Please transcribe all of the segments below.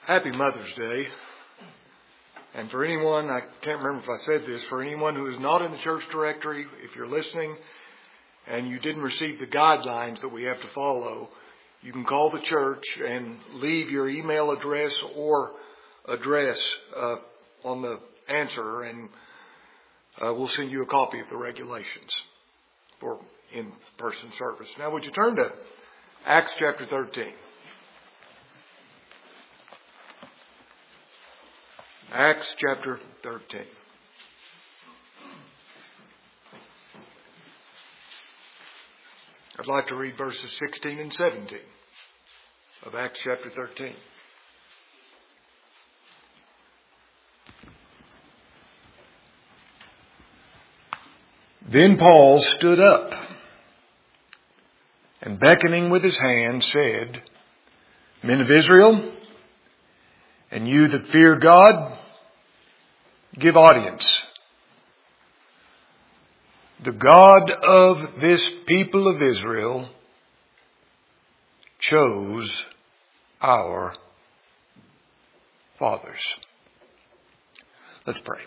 Happy Mother's Day. And for anyone, I can't remember if I said this, for anyone who is not in the church directory, if you're listening and you didn't receive the guidelines that we have to follow, you can call the church and leave your email address or address on the answer, and we'll send you a copy of the regulations for in-person service. Now, would you turn to Acts chapter 13? Acts chapter 13. I'd like to read verses 16 and 17 of Acts chapter 13. Then Paul stood up and beckoning with his hand said, Men of Israel, and you that fear God, give audience. The God of this people of Israel chose our fathers. Let's pray.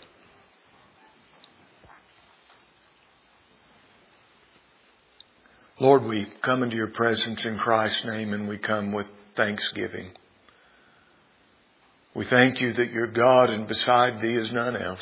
Lord, we come into your presence in Christ's name, and we come with thanksgiving. We thank you that you're God and beside thee is none else.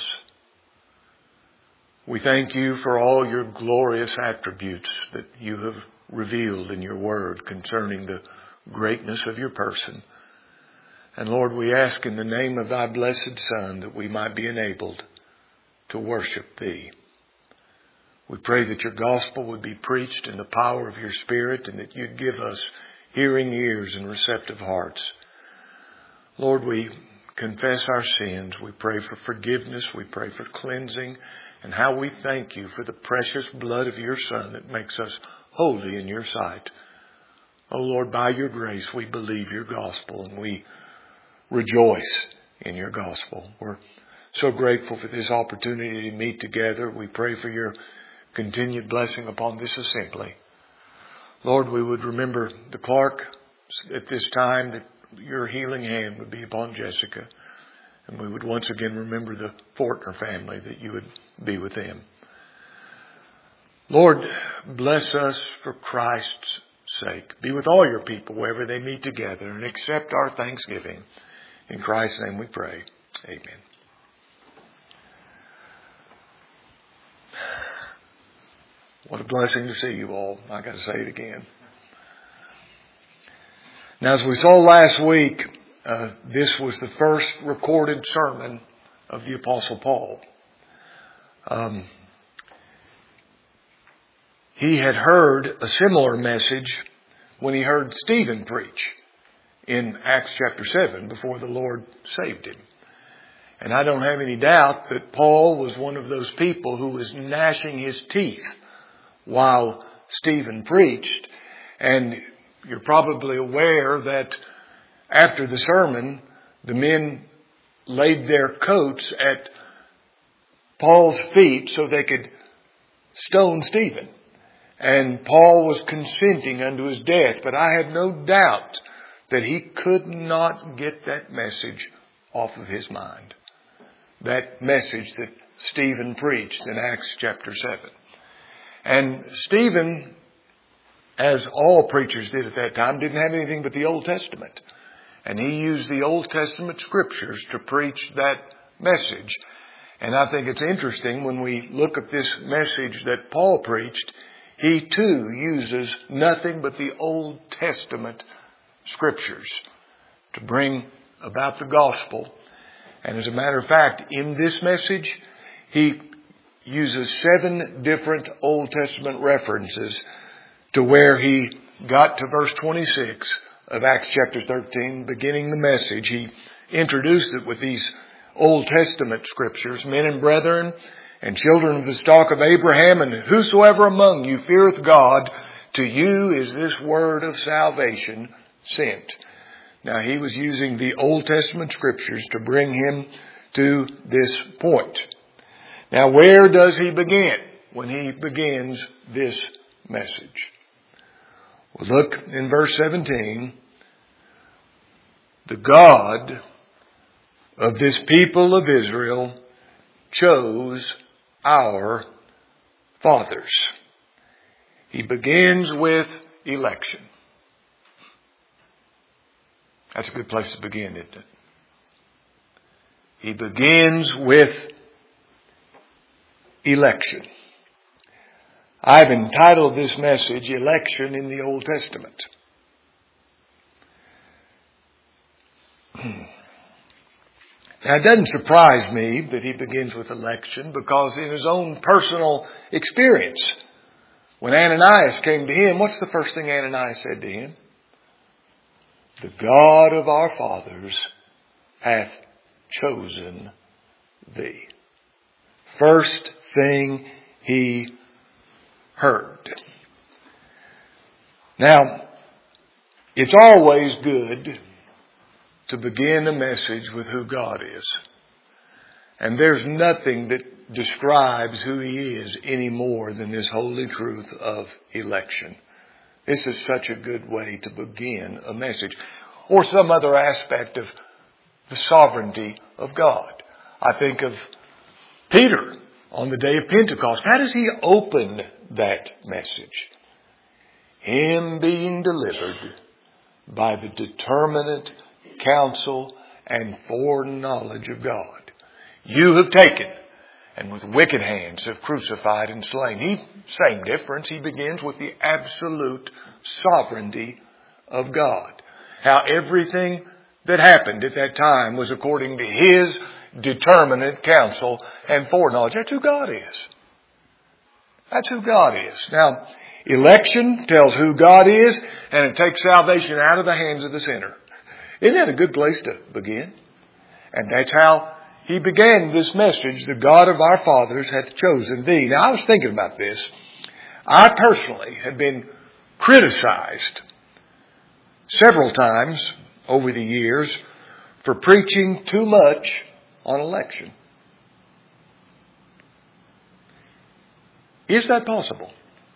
We thank you for all your glorious attributes that you have revealed in your word concerning the greatness of your person. And Lord, we ask in the name of thy blessed Son that we might be enabled to worship thee. We pray that your gospel would be preached in the power of your Spirit, and that you'd give us hearing ears and receptive hearts. Lord, we confess our sins. We pray for forgiveness. We pray for cleansing. And how we thank you for the precious blood of your Son that makes us holy in your sight. Oh Lord, by your grace we believe your gospel, and we rejoice in your gospel. We're so grateful for this opportunity to meet together. We pray for your continued blessing upon this assembly. Lord, we would remember the Clark at this time, that your healing hand would be upon Jessica. And we would once again remember the Fortner family, that you would be with them. Lord, bless us for Christ's sake. Be with all your people wherever they meet together, and accept our thanksgiving. In Christ's name we pray. Amen. What a blessing to see you all. I got to say it again. Now, as we saw last week, this was the first recorded sermon of the Apostle Paul. He had heard a similar message when he heard Stephen preach in Acts chapter 7 before the Lord saved him. And I don't have any doubt that Paul was one of those people who was gnashing his teeth while Stephen preached. And you're probably aware that after the sermon, the men laid their coats at Paul's feet so they could stone Stephen. And Paul was consenting unto his death. But I have no doubt that he could not get that message off of his mind. That message that Stephen preached in Acts chapter 7. And Stephen, as all preachers did at that time, didn't have anything but the Old Testament. And he used the Old Testament scriptures to preach that message. And I think it's interesting when we look at this message that Paul preached, he too uses nothing but the Old Testament scriptures to bring about the gospel. And as a matter of fact, in this message, he uses 7 different Old Testament references to where he got to verse 26 of Acts chapter 13, beginning the message. He introduced it with these Old Testament scriptures. Men and brethren and children of the stock of Abraham, and whosoever among you feareth God, to you is this word of salvation sent. Now, he was using the Old Testament scriptures to bring him to this point. Now, where does he begin when he begins this message? Well, look in verse 17. The God of this people of Israel chose our fathers. He begins with election. That's a good place to begin, isn't it? He begins with election. I've entitled this message, Election in the Old Testament. Now, it doesn't surprise me that he begins with election, because in his own personal experience, when Ananias came to him, what's the first thing Ananias said to him? The God of our fathers hath chosen thee. First thing he heard. Now, it's always good to begin a message with who God is. And there's nothing that describes who He is any more than this holy truth of election. This is such a good way to begin a message. Or some other aspect of the sovereignty of God. I think of Peter on the day of Pentecost. How does he open that message? Him being delivered by the determinate counsel and foreknowledge of God. You have taken and with wicked hands have crucified and slain. Same difference. He begins with the absolute sovereignty of God. How everything that happened at that time was according to His determinate counsel and foreknowledge. That's who God is. That's who God is. Now, election tells who God is, and it takes salvation out of the hands of the sinner. Isn't that a good place to begin? And that's how he began this message. The God of our fathers hath chosen thee. Now, I was thinking about this. I personally have been criticized several times over the years for preaching too much on election. Is that possible?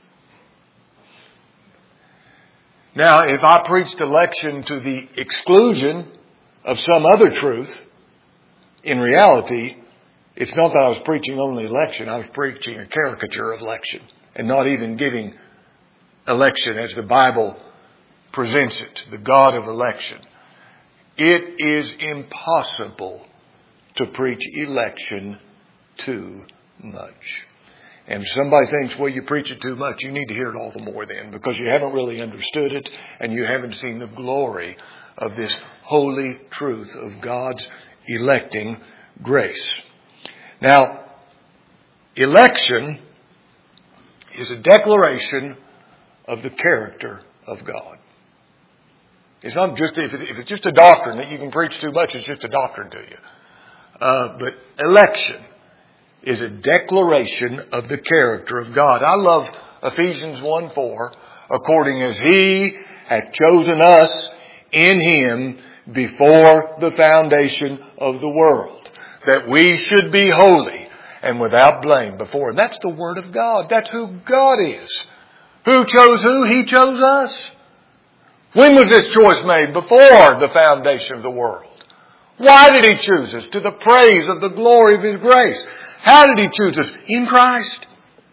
Now, if I preached election to the exclusion of some other truth, in reality, it's not that I was preaching only election. I was preaching a caricature of election and not even giving election as the Bible presents it, the God of election. It is impossible to preach election too much. And if somebody thinks, well, you preach it too much, you need to hear it all the more then, because you haven't really understood it and you haven't seen the glory of this holy truth of God's electing grace. Now, election is a declaration of the character of God. It's not just, if it's just a doctrine that you can preach too much, it's just a doctrine to you. But election is a declaration of the character of God. I love Ephesians 1:4, according as He hath chosen us in Him before the foundation of the world, that we should be holy and without blame before Him. That's the Word of God. That's who God is. Who chose who? He chose us. When was this choice made? Before the foundation of the world. Why did He choose us? To the praise of the glory of His grace. How did He choose us? In Christ.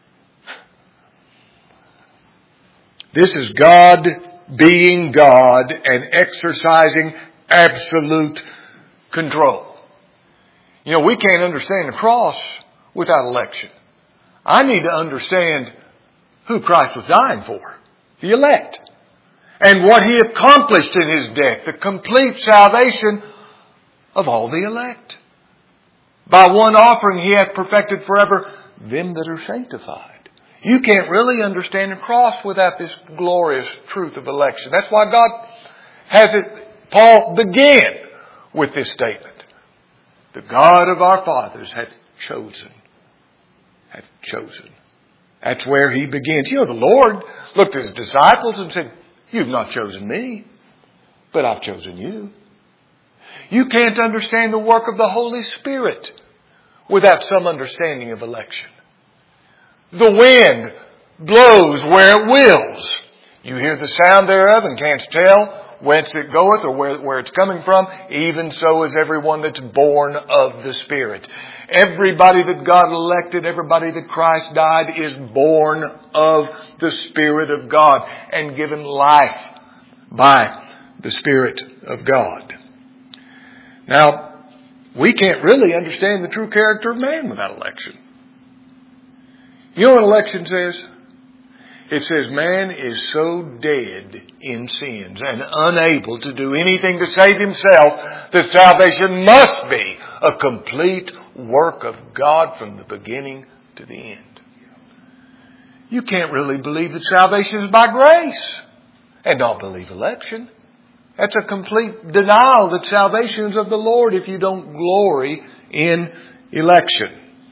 This is God being God and exercising absolute control. You know, we can't understand the cross without election. I need to understand who Christ was dying for. The elect. And what He accomplished in His death. The complete salvation of all the elect. By one offering He hath perfected forever them that are sanctified. You can't really understand the cross without this glorious truth of election. That's why God has it. Paul began with this statement. The God of our fathers hath chosen. Hath chosen. That's where He begins. You know, the Lord looked at His disciples and said, you've not chosen me, but I've chosen you. You can't understand the work of the Holy Spirit without some understanding of election. The wind blows where it wills. You hear the sound thereof and canst tell whence it goeth or where it's coming from. Even so is everyone that's born of the Spirit. Everybody that God elected, everybody that Christ died is born of the Spirit of God and given life by the Spirit of God. Now, we can't really understand the true character of man without election. You know what election says? It says man is so dead in sins and unable to do anything to save himself that salvation must be a complete work of God from the beginning to the end. You can't really believe that salvation is by grace and not believe election. That's a complete denial that salvation is of the Lord if you don't glory in election.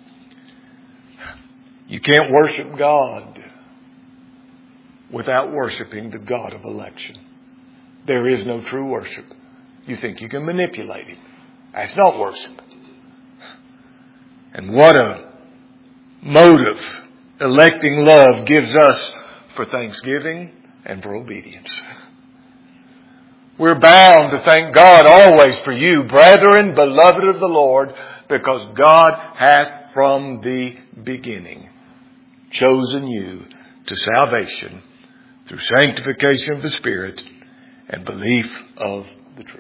You can't worship God without worshiping the God of election. There is no true worship. You think you can manipulate Him. That's not worship. And what a motive electing love gives us for thanksgiving and for obedience. We're bound to thank God always for you, brethren, beloved of the Lord, because God hath from the beginning chosen you to salvation through sanctification of the Spirit and belief of the truth.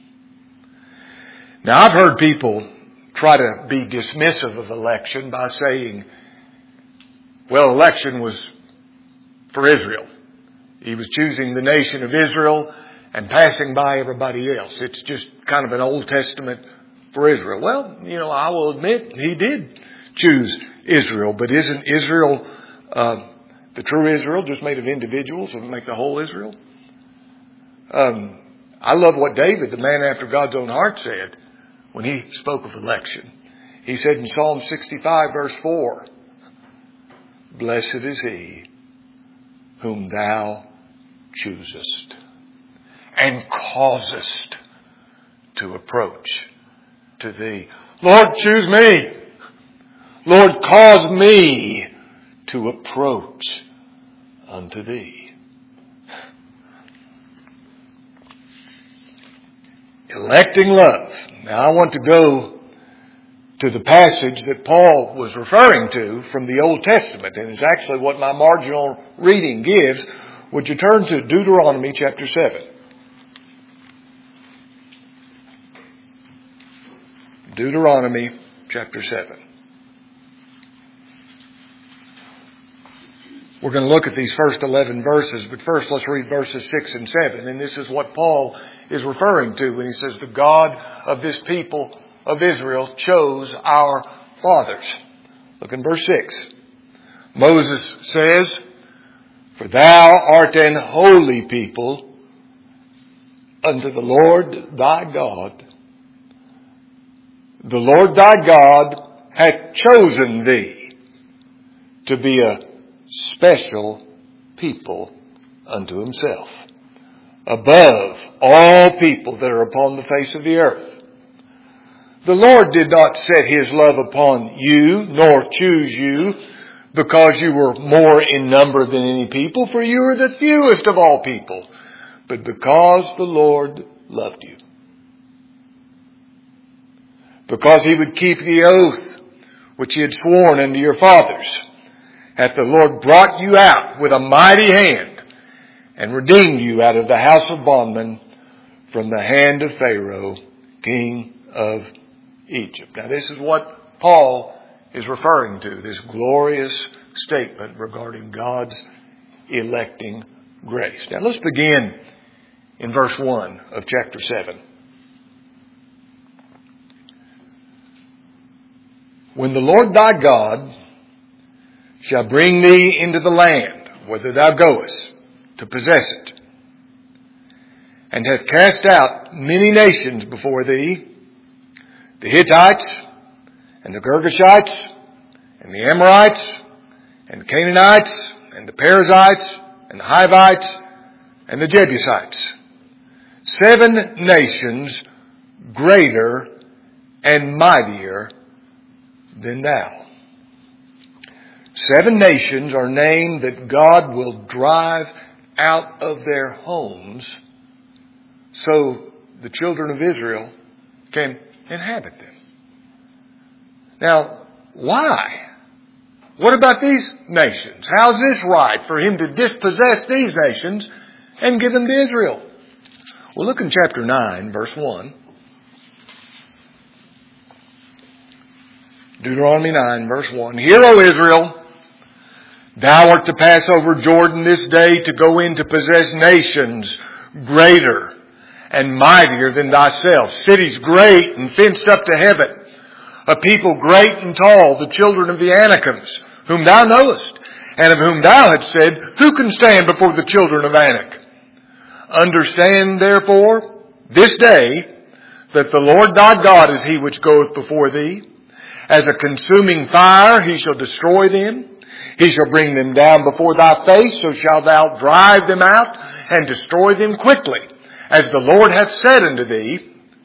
Now, I've heard people try to be dismissive of election by saying, well, election was for Israel. He was choosing the nation of Israel and passing by everybody else. It's just kind of an Old Testament for Israel. Well, I will admit He did choose Israel, but isn't Israel the true Israel just made of individuals and make the whole Israel? I love what David, the man after God's own heart, said when he spoke of election. He said in Psalm 65 verse 4, "Blessed is he whom thou choosest and causest to approach to thee." Lord, choose me. Lord, cause me to approach unto thee. Electing love. Now I want to go to the passage that Paul was referring to from the Old Testament, and it's actually what my marginal reading gives. Would you turn to Deuteronomy chapter 7? Deuteronomy chapter 7. We're going to look at these first 11 verses, but first let's read verses 6 and 7. And this is what Paul is referring to when he says, the God of this people of Israel chose our fathers. Look in verse 6. Moses says, "For thou art an holy people unto the Lord thy God. The Lord thy God hath chosen thee to be a special people unto Himself, above all people that are upon the face of the earth. The Lord did not set His love upon you, nor choose you, because you were more in number than any people, for you are the fewest of all people, but because the Lord loved you. Because He would keep the oath which He had sworn unto your fathers, hath the Lord brought you out with a mighty hand, and redeemed you out of the house of bondmen, from the hand of Pharaoh, king of Egypt." Now this is what Paul is referring to, this glorious statement regarding God's electing grace. Now let's begin in verse 1 of chapter 7. "When the Lord thy God shall bring thee into the land, whither thou goest, to possess it, and hath cast out many nations before thee, the Hittites, and the Girgashites, and the Amorites, and the Canaanites, and the Perizzites, and the Hivites, and the Jebusites, 7 nations greater and mightier than thou." 7 nations are named that God will drive out of their homes so the children of Israel can inhabit them. Now, why? What about these nations? How's this right for him to dispossess these nations and give them to Israel? Well, look in chapter 9, verse 1. Deuteronomy 9, verse 1. Hear, O Israel, thou art to pass over Jordan this day to go in to possess nations greater and mightier than thyself, cities great and fenced up to heaven, a people great and tall, the children of the Anakims, whom thou knowest, and of whom thou hadst said, who can stand before the children of Anak? Understand therefore this day that the Lord thy God is he which goeth before thee. As a consuming fire he shall destroy them. He shall bring them down before thy face, so shalt thou drive them out and destroy them quickly. As the Lord hath said unto thee,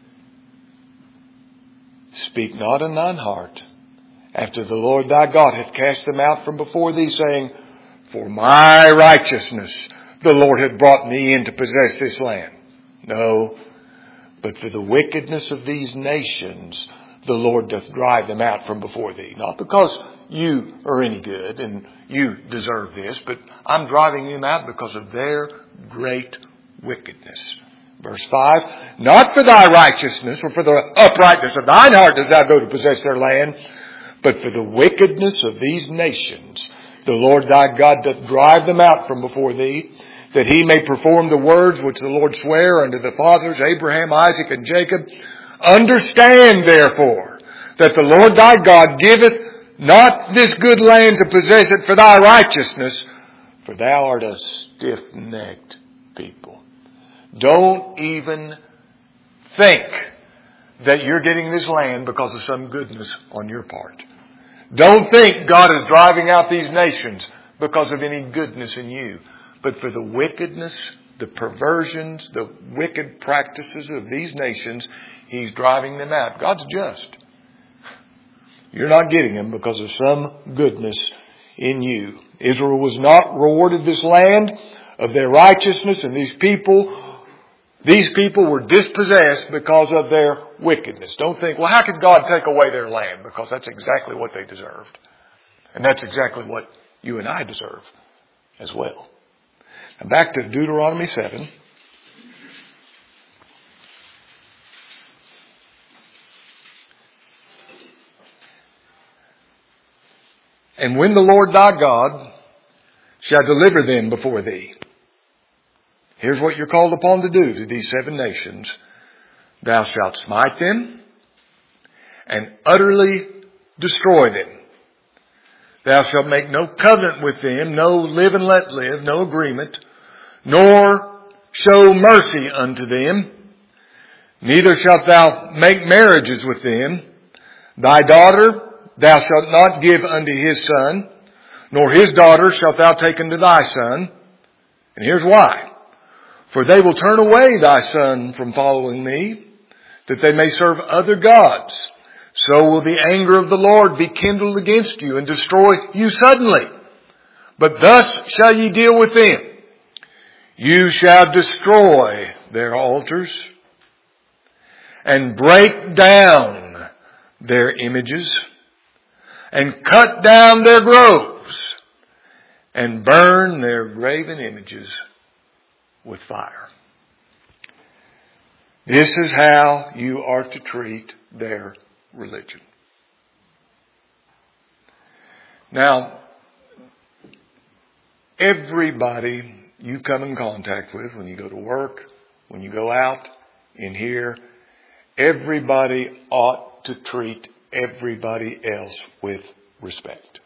speak not in thine heart, after the Lord thy God hath cast them out from before thee, saying, for my righteousness the Lord hath brought me in to possess this land. No, but for the wickedness of these nations the Lord doth drive them out from before thee. Not because you are any good and you deserve this, but I'm driving them out because of their great wickedness. Verse 5, not for thy righteousness or for the uprightness of thine heart dost thou go to possess their land, but for the wickedness of these nations the Lord thy God doth drive them out from before thee, that he may perform the words which the Lord sware unto the fathers, Abraham, Isaac, and Jacob. Understand therefore that the Lord thy God giveth not this good land to possess it for thy righteousness, for thou art a stiff-necked people. Don't even think that you're getting this land because of some goodness on your part. Don't think God is driving out these nations because of any goodness in you, but for the wickedness, the perversions, the wicked practices of these nations, he's driving them out. God's just. You're not getting them because of some goodness in you. Israel was not rewarded this land of their righteousness, and these people were dispossessed because of their wickedness. Don't think, well, how could God take away their land? Because that's exactly what they deserved. And that's exactly what you and I deserve as well. Now back to Deuteronomy 7. And when the Lord thy God shall deliver them before thee. Here's what you're called upon to do to these 7 nations. Thou shalt smite them and utterly destroy them. Thou shalt make no covenant with them, no live and let live, no agreement, nor show mercy unto them. Neither shalt thou make marriages with them. Thy daughter thou shalt not give unto his son, nor his daughter shalt thou take unto thy son. And here's why. For they will turn away thy son from following me, that they may serve other gods. So will the anger of the Lord be kindled against you and destroy you suddenly. But thus shall ye deal with them. You shall destroy their altars and break down their images and cut down their groves and burn their graven images with fire. This is how you are to treat their religion. Now, everybody you come in contact with when you go to work, when you go out in here, everybody ought to treat everybody else with respect.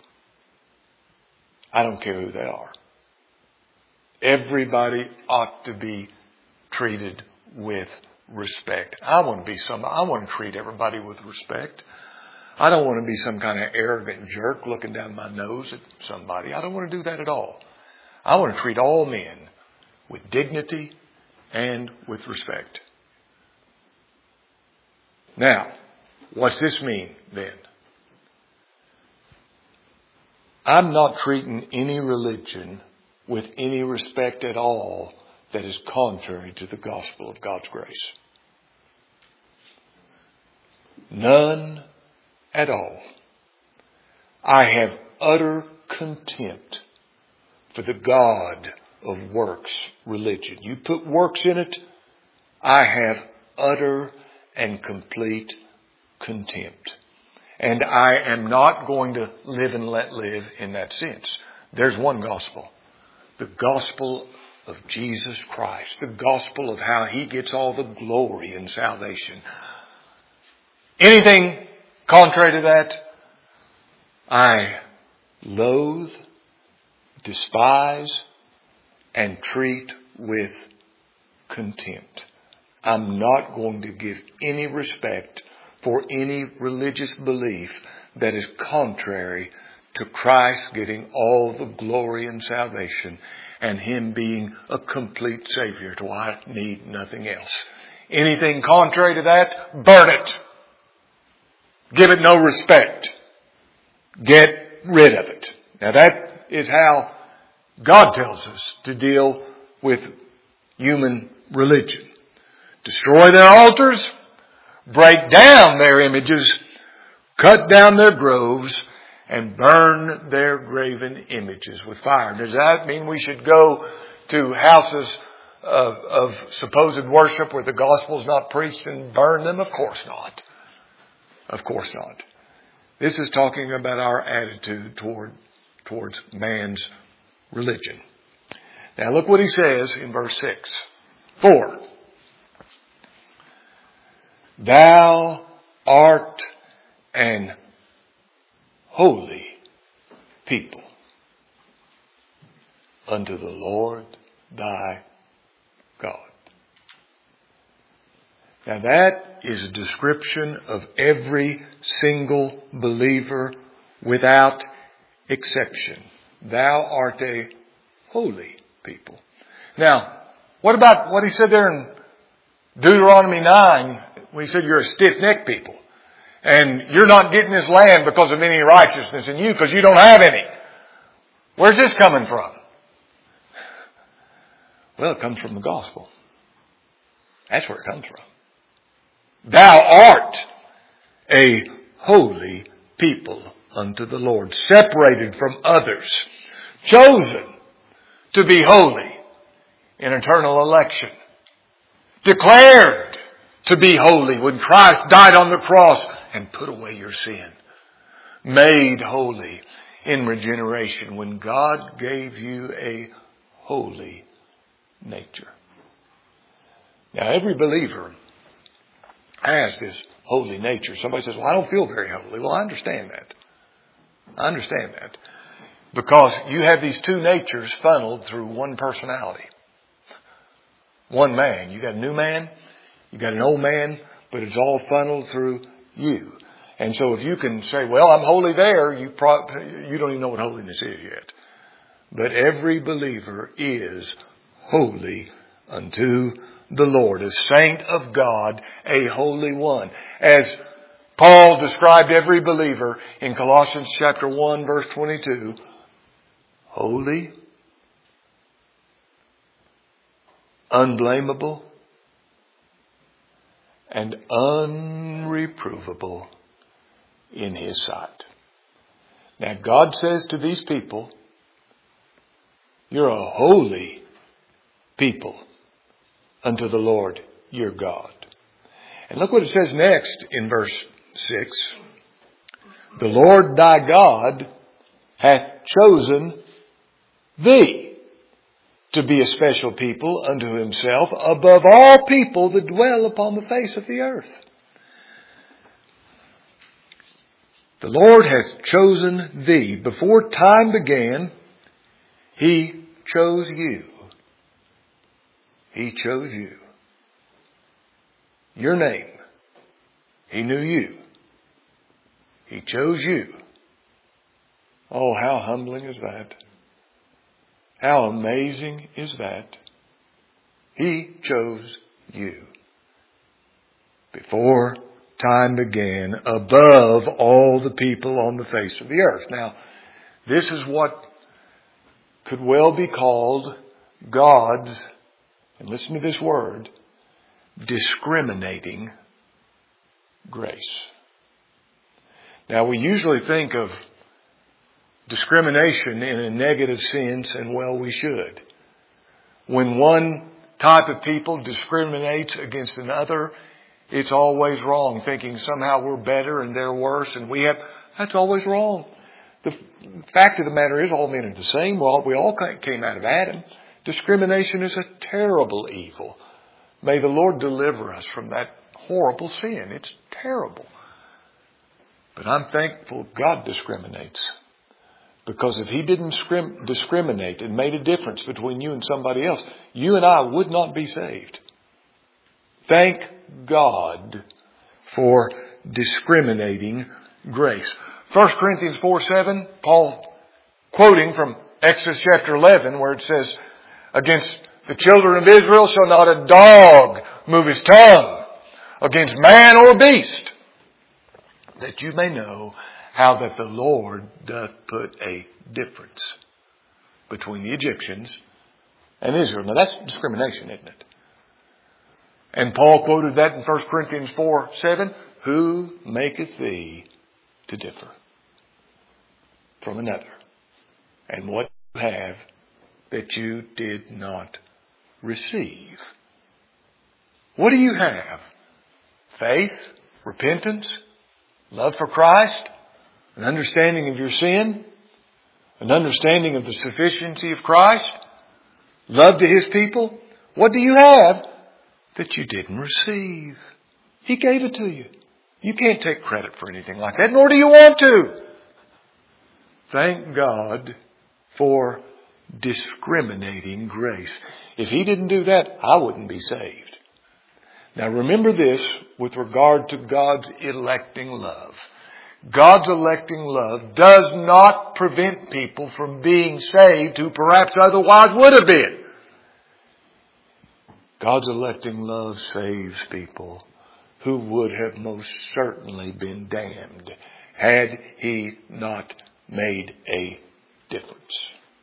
I don't care who they are. Everybody ought to be treated with respect. I want to treat everybody with respect. I don't want to be some kind of arrogant jerk looking down my nose at somebody. I don't want to do that at all. I want to treat all men with dignity and with respect. Now, what's this mean then? I'm not treating any religion with any respect at all that is contrary to the gospel of God's grace. None at all. I have utter contempt for the God of works religion. You put works in it, I have utter and complete contempt. And I am not going to live and let live in that sense. There's one gospel. The gospel of Jesus Christ. The gospel of how He gets all the glory in salvation. Anything contrary to that, I loathe, despise, and treat with contempt. I'm not going to give any respect for any religious belief that is contrary to Christ getting all the glory and salvation and Him being a complete Savior. So I need nothing else. Anything contrary to that, burn it. Give it no respect. Get rid of it. Now that is how God tells us to deal with human religion. Destroy their altars, break down their images, cut down their groves, and burn their graven images with fire. Does that mean we should go to houses of supposed worship where the gospel is not preached and burn them? Of course not. Of course not. This is talking about our attitude towards man's religion. Now look what he says in verse 6. 4. Thou art an holy people unto the Lord thy God. Now that is a description of every single believer without exception. Thou art a holy people. Now, what about what he said there in Deuteronomy 9 when he said you're a stiff-necked people and you're not getting this land because of any righteousness in you because you don't have any? Where's this coming from? Well, it comes from the gospel. That's where it comes from. Thou art a holy people unto the Lord, separated from others, chosen to be holy in eternal election, declared to be holy when Christ died on the cross and put away your sin, made holy in regeneration when God gave you a holy nature. Now every believer has this holy nature. Somebody says, well, I don't feel very holy. Well, I understand that. I understand that. Because you have these two natures funneled through one personality. One man. You got a new man, you got an old man, but it's all funneled through you. And so if you can say, well, I'm holy there, you don't even know what holiness is yet. But every believer is holy unto the Lord, a saint of God, a holy one. As Paul described every believer in Colossians chapter 1 verse 22, holy, unblameable, and unreprovable in His sight. Now God says to these people, you're a holy people unto the Lord your God. And look what it says next in verse 6. The Lord thy God hath chosen thee to be a special people unto Himself above all people that dwell upon the face of the earth. The Lord hath chosen thee. Before time began, He chose you. He chose you. Your name. He knew you. He chose you. Oh, how humbling is that? How amazing is that? He chose you. Before time began, above all the people on the face of the earth. Now, this is what could well be called God's, and listen to this word, discriminating grace. Now, we usually think of discrimination in a negative sense, and well, we should. When one type of people discriminates against another, it's always wrong, thinking somehow we're better and they're worse and we have... That's always wrong. The fact of the matter is all men are the same. Well, we all came out of Adam. Discrimination is a terrible evil. May the Lord deliver us from that horrible sin. It's terrible. But I'm thankful God discriminates. Because if He didn't discriminate and made a difference between you and somebody else, you and I would not be saved. Thank God for discriminating grace. 1 Corinthians 4:7, Paul quoting from Exodus chapter 11, where it says, against the children of Israel shall not a dog move his tongue against man or beast, that you may know how that the Lord doth put a difference between the Egyptians and Israel. Now that's discrimination, isn't it? And Paul quoted that in 1 Corinthians 4:7, who maketh thee to differ from another? And what you have that you did not receive? What do you have? Faith, repentance, love for Christ, an understanding of your sin, an understanding of the sufficiency of Christ, love to His people. What do you have that you didn't receive? He gave it to you. You can't take credit for anything like that, nor do you want to. Thank God for discriminating grace. If He didn't do that, I wouldn't be saved. Now remember this with regard to God's electing love. God's electing love does not prevent people from being saved who perhaps otherwise would have been. God's electing love saves people who would have most certainly been damned had He not made a difference.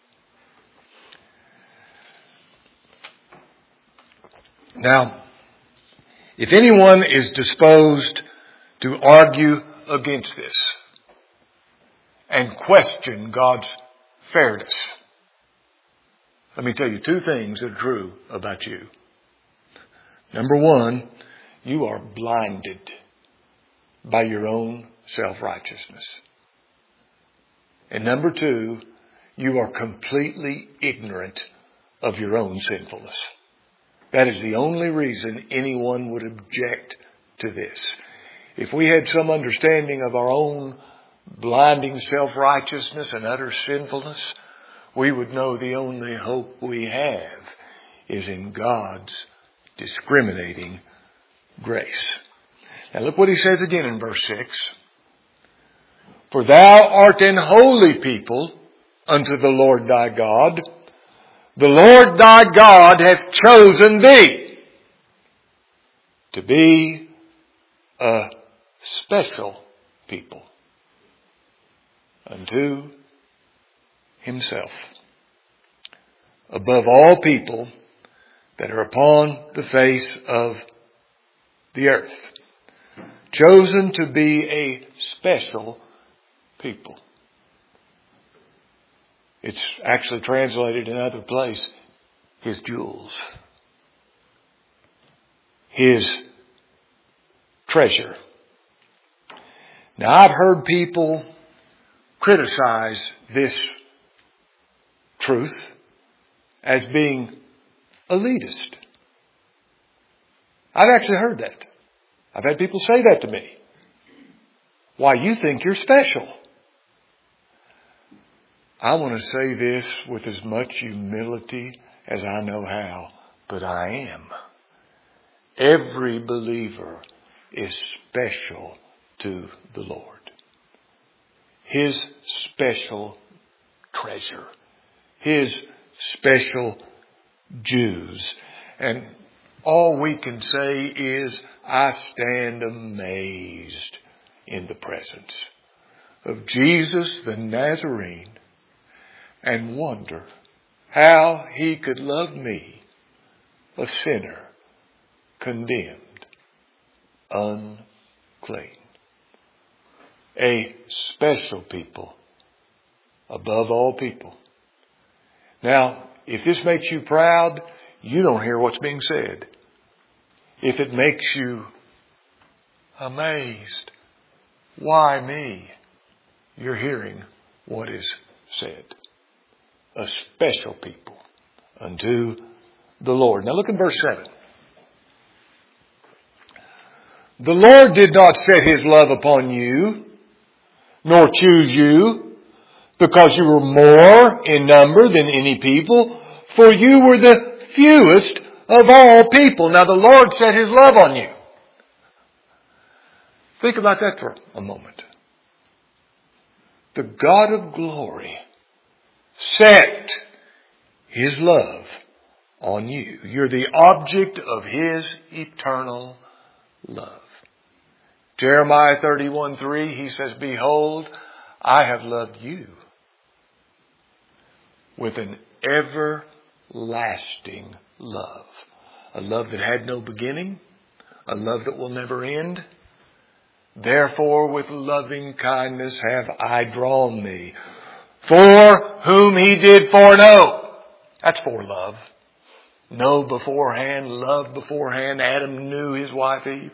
Now, if anyone is disposed to argue against this and question God's fairness, let me tell you two things that are true about you. Number one, you are blinded by your own self-righteousness. And number two, you are completely ignorant of your own sinfulness. That is the only reason anyone would object to this. If we had some understanding of our own blinding self-righteousness and utter sinfulness, we would know the only hope we have is in God's discriminating grace. Now look what He says again in verse 6. For thou art an holy people unto the Lord thy God. The Lord thy God hath chosen thee to be a special people unto Himself, above all people that are upon the face of the earth. Chosen to be a special people. It's actually translated in other place, His jewels. His treasure. Now I've heard people criticize this truth as being elitist. I've actually heard that. I've had people say that to me. Why, you think you're special. I want to say this with as much humility as I know how, but I am. Every believer is special to the Lord. His special treasure. His special Jews. And all we can say is, I stand amazed in the presence of Jesus the Nazarene and wonder how He could love me, a sinner, condemned, unclean. A special people above all people. Now, if this makes you proud, you don't hear what's being said. If it makes you amazed, why me? You're hearing what is said. A special people unto the Lord. Now look in verse 7. The Lord did not set His love upon you, nor choose you, because you were more in number than any people, for you were the fewest of all people. Now the Lord set His love on you. Think about that for a moment. The God of glory set His love on you. You're the object of His eternal love. Jeremiah 31:3, He says, Behold, I have loved you with an everlasting love. A love that had no beginning. A love that will never end. Therefore, with loving kindness have I drawn thee. For whom He did foreknow. That's foreknow. Know beforehand, love beforehand. Adam knew his wife Eve.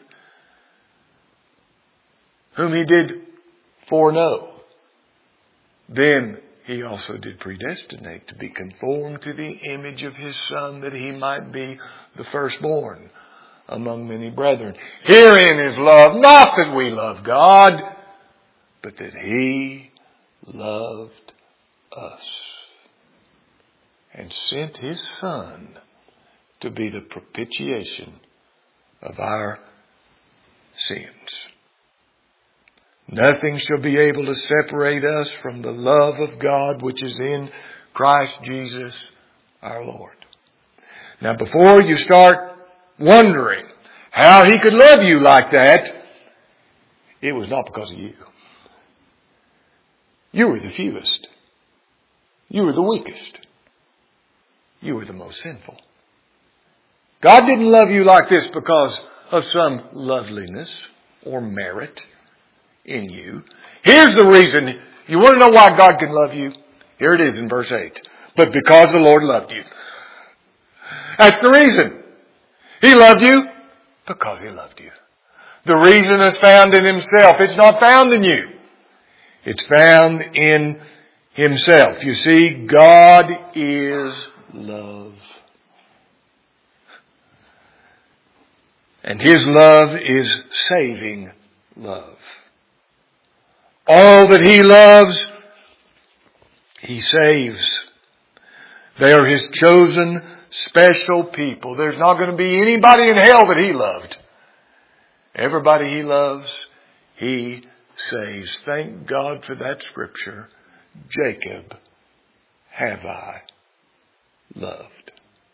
Whom He did foreknow. Then He also did predestinate to be conformed to the image of His Son, that He might be the firstborn among many brethren. Herein is love, not that we love God, but that He loved us and sent His Son to be the propitiation of our sins. Nothing shall be able to separate us from the love of God which is in Christ Jesus our Lord. Now before you start wondering how He could love you like that, it was not because of you. You were the fewest. You were the weakest. You were the most sinful. God didn't love you like this because of some loveliness or merit in you. Here's the reason. You want to know why God can love you? Here it is in verse 8. But because the Lord loved you. That's the reason. He loved you because He loved you. The reason is found in Himself. It's not found in you. It's found in Himself. You see, God is love. And His love is saving love. All that He loves, He saves. They are His chosen, special people. There's not going to be anybody in hell that He loved. Everybody He loves, He saves. Thank God for that scripture. Jacob have I loved.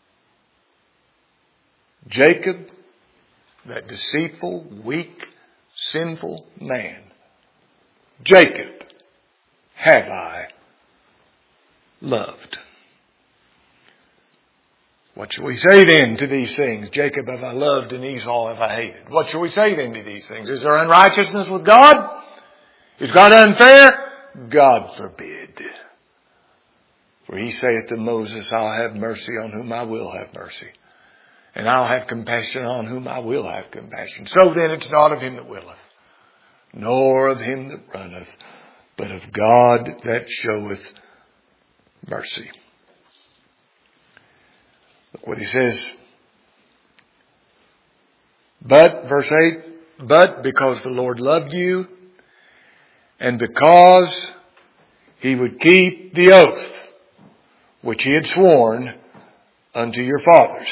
Jacob, that deceitful, weak, sinful man. Jacob have I loved. What shall we say then to these things? Jacob have I loved and Esau have I hated. What shall we say then to these things? Is there unrighteousness with God? Is God unfair? God forbid. For He saith to Moses, I'll have mercy on whom I will have mercy. And I'll have compassion on whom I will have compassion. So then it's not of him that willeth, nor of him that runneth, but of God that showeth mercy. Look what he says. But, verse 8, but because the Lord loved you, and because He would keep the oath which He had sworn unto your fathers.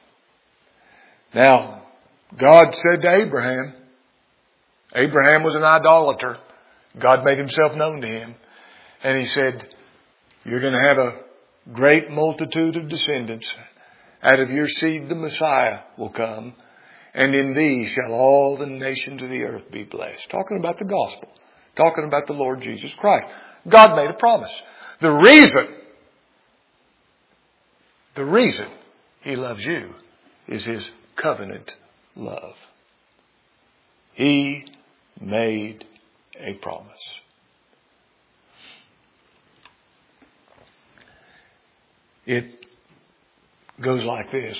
Now, God said to Abraham, Abraham was an idolater. God made Himself known to him. And He said, you're going to have a great multitude of descendants. Out of your seed the Messiah will come. And in thee shall all the nations of the earth be blessed. Talking about the gospel. Talking about the Lord Jesus Christ. God made a promise. The reason The reason He loves you is His covenant love. He made a promise. It goes like this.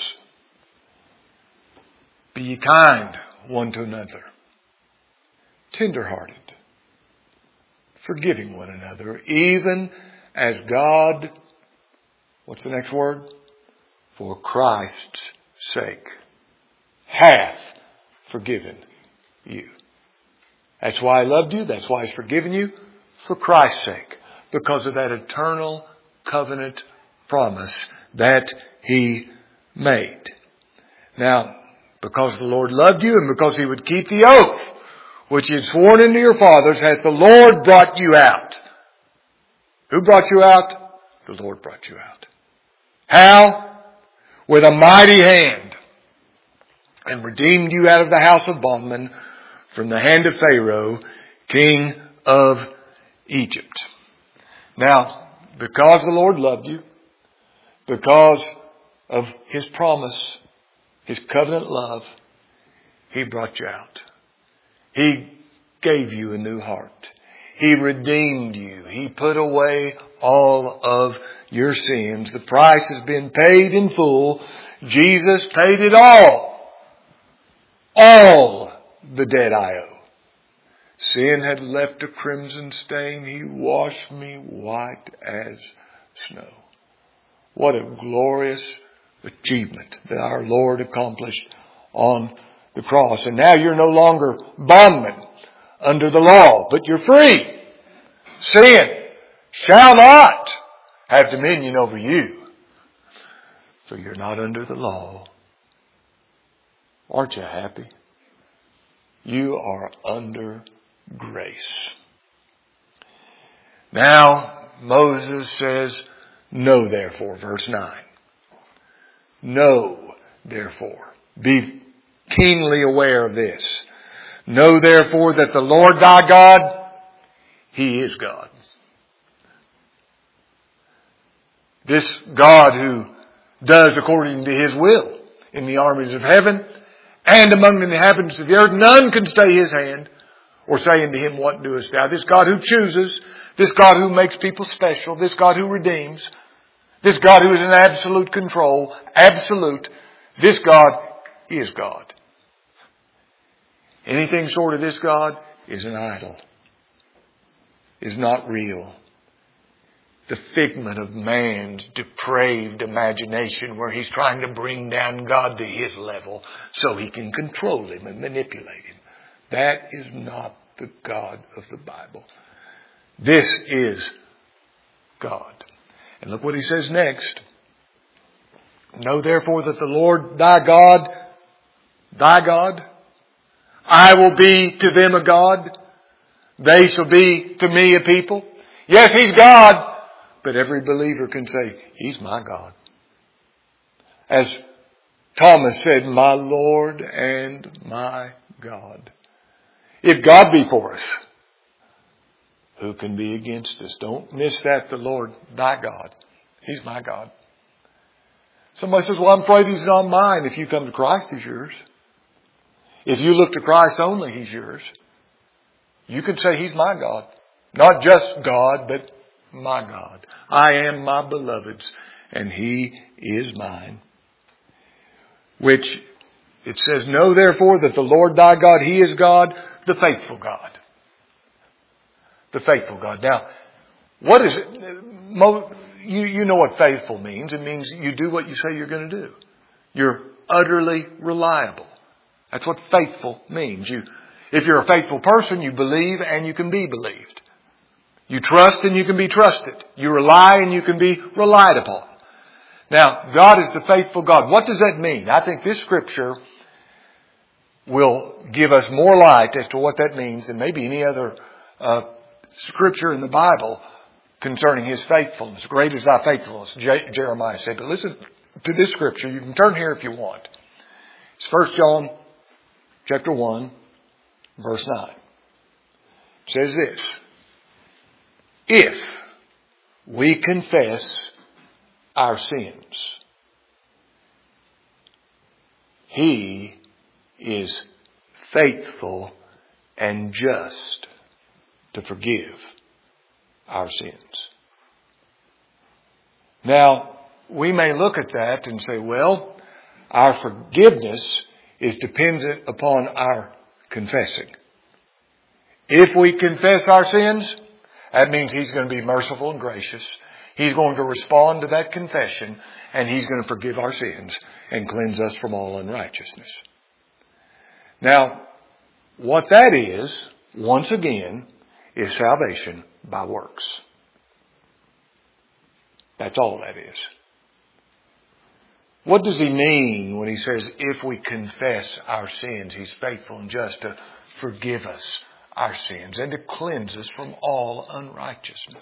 Be ye kind one to another, tender-hearted, forgiving one another, even as God, what's the next word? For Christ's sake, hath forgiven you. That's why He loved you. That's why He's forgiven you. For Christ's sake. Because of that eternal covenant promise that He made. Now, because the Lord loved you and because He would keep the oath which He had sworn unto your fathers, hath the Lord brought you out. Who brought you out? The Lord brought you out. How? With a mighty hand. And redeemed you out of the house of bondmen, from the hand of Pharaoh, king of Egypt. Now, because the Lord loved you, because of His promise, His covenant love, He brought you out. He gave you a new heart. He redeemed you. He put away all of your sins. The price has been paid in full. Jesus paid it all. All the debt I owe. Sin had left a crimson stain. He washed me white as snow. What a glorious achievement that our Lord accomplished on the cross. And now you're no longer bondmen under the law, but you're free. Sin shall not have dominion over you. So you're not under the law. Aren't you happy? You are under grace. Now, Moses says, know therefore, verse 9. Know therefore. Be keenly aware of this. Know therefore that the Lord thy God, He is God. This God who does according to His will in the armies of heaven and among the inhabitants of the earth. None can stay His hand or say unto Him, what doest thou? This God who chooses, this God who makes people special, this God who redeems, this God who is in absolute control, absolute, this God is God. Anything short of this God is an idol, is not real. The figment of man's depraved imagination where he's trying to bring down God to his level so he can control Him and manipulate Him. That is not the God of the Bible. This is God. And look what He says next. Know therefore that the Lord thy God, I will be to them a God. They shall be to me a people. Yes, He's God. But every believer can say, He's my God. As Thomas said, my Lord and my God. If God be for us, who can be against us? Don't miss that, the Lord, thy God. He's my God. Somebody says, well, I'm afraid He's not mine. If you come to Christ, He's yours. If you look to Christ only, He's yours. You can say, He's my God. Not just God, but my God. I am my beloved's, and He is mine. Which it says, know therefore that the Lord thy God, He is God, the faithful God. The faithful God. Now, what is it? You know what faithful means. It means you do what you say you're going to do. You're utterly reliable. That's what faithful means. If you're a faithful person, you believe and you can be believed. You trust and you can be trusted. You rely and you can be relied upon. Now, God is the faithful God. What does that mean? I think this scripture will give us more light as to what that means than maybe any other scripture in the Bible concerning His faithfulness. Great is thy faithfulness, Jeremiah said. But listen to this scripture. You can turn here if you want. It's 1 John chapter 1, verse 9. It says this. If we confess our sins, He is faithful and just to forgive our sins. Now, we may look at that and say, well, our forgiveness is dependent upon our confessing. If we confess our sins, that means He's going to be merciful and gracious. He's going to respond to that confession, and He's going to forgive our sins and cleanse us from all unrighteousness. Now, what that is, once again, is salvation by works. That's all that is. What does He mean when He says, if we confess our sins, He's faithful and just to forgive us our sins and to cleanse us from all unrighteousness?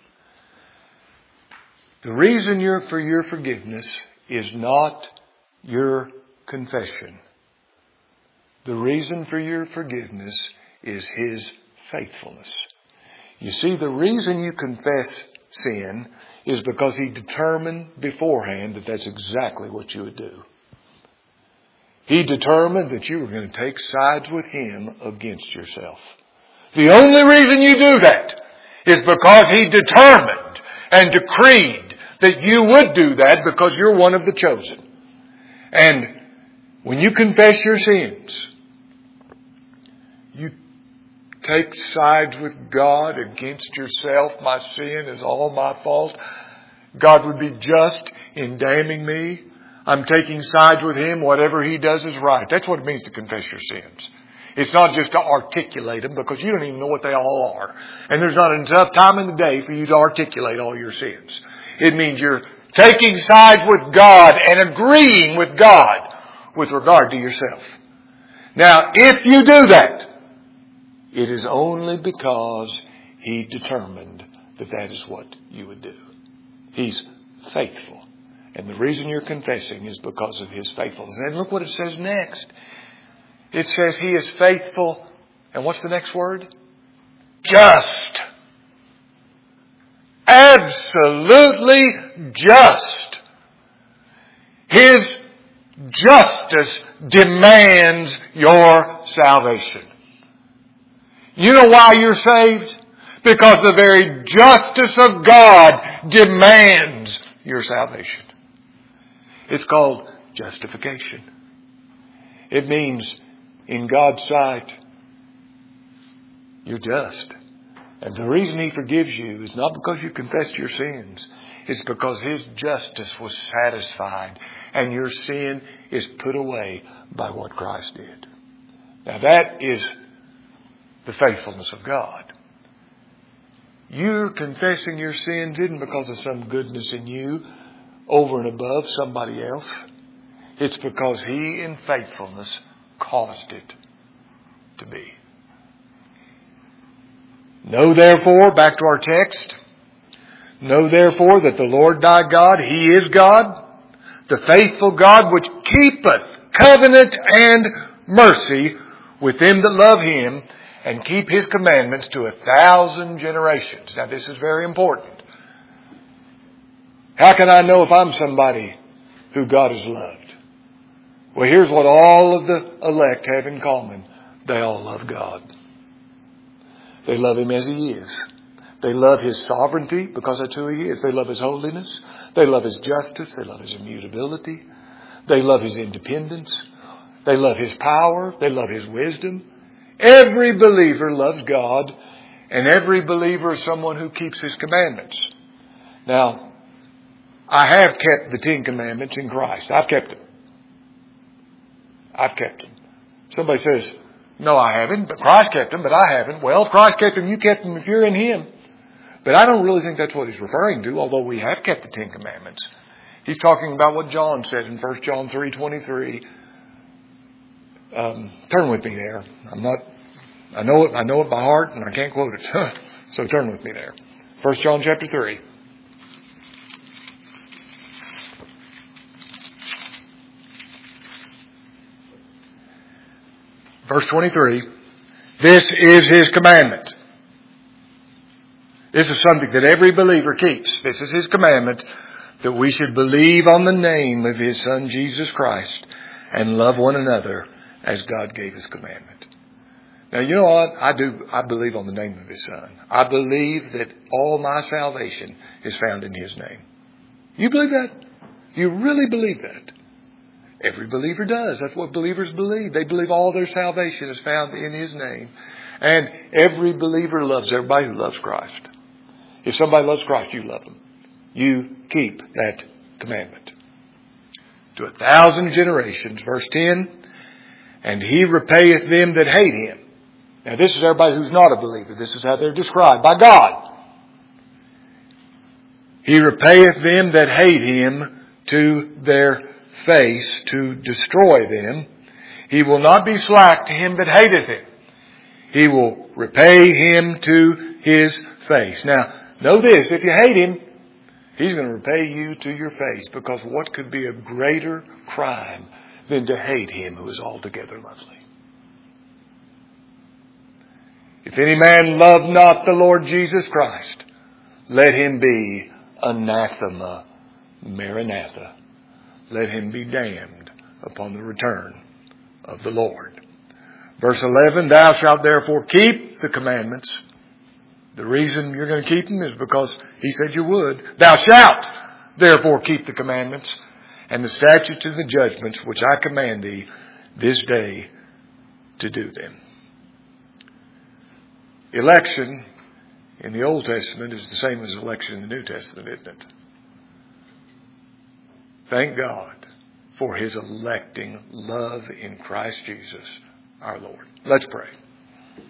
The reason for your forgiveness is not your confession. The reason for your forgiveness is His faithfulness. You see, the reason you confess sin is because He determined beforehand that that's exactly what you would do. He determined that you were going to take sides with Him against yourself. The only reason you do that is because He determined and decreed that you would do that because you're one of the chosen. And when you confess your sins, you take sides with God against yourself. My sin is all my fault. God would be just in damning me. I'm taking sides with Him. Whatever He does is right. That's what it means to confess your sins. It's not just to articulate them, because you don't even know what they all are. And there's not enough time in the day for you to articulate all your sins. It means you're taking sides with God and agreeing with God with regard to yourself. Now, if you do that, it is only because He determined that that is what you would do. He's faithful. And the reason you're confessing is because of His faithfulness. And look what it says next. It says He is faithful. And what's the next word? Just. Absolutely just. His justice demands your salvation. You know why you're saved? Because the very justice of God demands your salvation. It's called justification. It means in God's sight, you're just. And the reason He forgives you is not because you confessed your sins. It's because His justice was satisfied and your sin is put away by what Christ did. Now that is the faithfulness of God. You're confessing your sins isn't because of some goodness in you over and above somebody else. It's because He in faithfulness caused it to be. Know therefore, back to our text, know therefore that the Lord thy God, He is God, the faithful God which keepeth covenant and mercy with them that love Him and keep His commandments to 1,000 generations. Now this is very important. How can I know if I'm somebody who God has loved? Well, here's what all of the elect have in common. They all love God. They love Him as He is. They love His sovereignty because that's who He is. They love His holiness. They love His justice. They love His immutability. They love His independence. They love His power. They love His wisdom. Every believer loves God, and every believer is someone who keeps His commandments. Now, I have kept the 10 Commandments in Christ. I've kept them. I've kept them. Somebody says, no, I haven't, but Christ kept them, but I haven't. Well, if Christ kept them, you kept them if you're in Him. But I don't really think that's what He's referring to, although we have kept the 10 Commandments. He's talking about what John said in 1 John 3:23. Turn with me there. I know it by heart, and I can't quote it. So turn with me there. 1 John chapter 3. Verse 23, this is His commandment. This is something that every believer keeps. This is His commandment, that we should believe on the name of His Son Jesus Christ and love one another as God gave His commandment. Now, you know what? I believe on the name of His Son. I believe that all my salvation is found in His name. You believe that? You really believe that? Every believer does. That's what believers believe. They believe all their salvation is found in His name. And every believer loves everybody who loves Christ. If somebody loves Christ, you love them. You keep that commandment. To 1,000 generations, verse 10, and He repayeth them that hate Him. Now this is everybody who's not a believer. This is how they're described by God. He repayeth them that hate Him to their face, to destroy them. He will not be slack to him that hateth Him. He will repay him to his face. Now, know this, if you hate him, He's going to repay you to your face, because what could be a greater crime than to hate Him who is altogether lovely? If any man love not the Lord Jesus Christ, let him be anathema, maranatha. Let him be damned upon the return of the Lord. Verse 11, thou shalt therefore keep the commandments. The reason you're going to keep them is because He said you would. Thou shalt therefore keep the commandments and the statutes and the judgments which I command thee this day to do them. Election in the Old Testament is the same as election in the New Testament, isn't it? Thank God for His electing love in Christ Jesus our Lord. Let's pray.